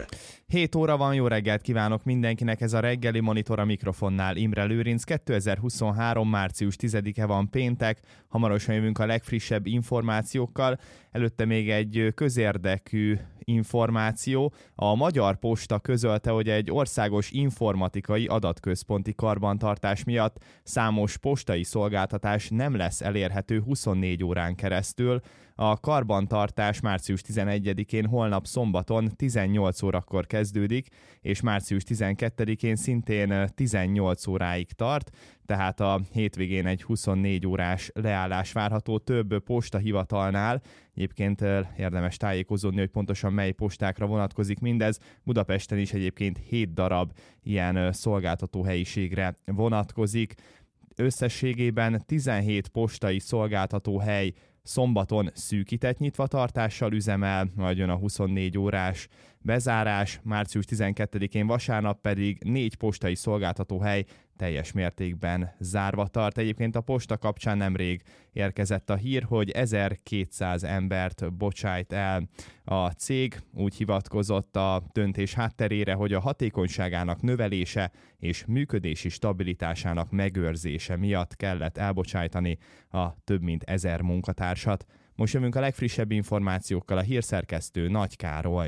Monitor. 7 óra van, jó reggelt kívánok mindenkinek, ez a reggeli Monitor, a mikrofonnál Imre Lőrinc. 2023. március 10-e van, péntek, hamarosan jövünk a legfrissebb információkkal. Előtte még egy közérdekű információ. A Magyar Posta közölte, hogy egy országos informatikai adatközponti karbantartás miatt számos postai szolgáltatás nem lesz elérhető 24 órán keresztül. A karbantartás március 11-én holnap szombaton 18 órakor kezdődik, és március 12-én szintén 18 óráig tart, tehát a hétvégén egy 24 órás leállás várható több postahivatalnál. Egyébként érdemes tájékozódni, hogy pontosan mely postákra vonatkozik mindez. Budapesten is egyébként 7 darab ilyen szolgáltató helyiségre vonatkozik. Összességében 17 postai szolgáltatóhely szombaton szűkített nyitvatartással üzemel, majd jön a 24 órás bezárás, március 12-én vasárnap pedig 4 postai szolgáltatóhely teljes mértékben zárva tart. Egyébként a posta kapcsán nemrég érkezett a hír, hogy 1200 embert bocsájt el a cég. Úgy hivatkozott a döntés hátterére, hogy a hatékonyságának növelése és működési stabilitásának megőrzése miatt kellett elbocsájtani a több mint 1000 munkatársat. Most jövünk a legfrissebb információkkal, a hírszerkesztő Nagy Károly.